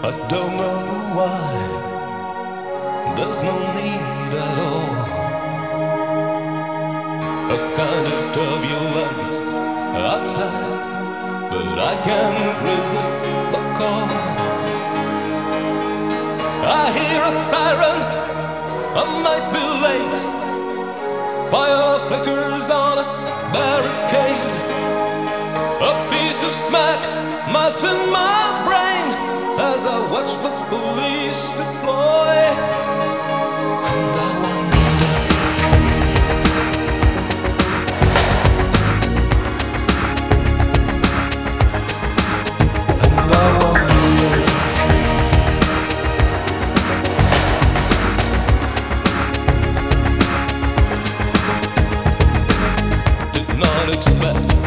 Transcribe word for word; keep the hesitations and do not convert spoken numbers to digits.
I don't know why. There's no need at all. A kind of turbulence outside, but I can't resist the call. I hear a siren, I might be late. Fire flickers on a barricade. A piece of smack melts in my brain as I watch the police deploy. And I wonder, and I wonder, did not expect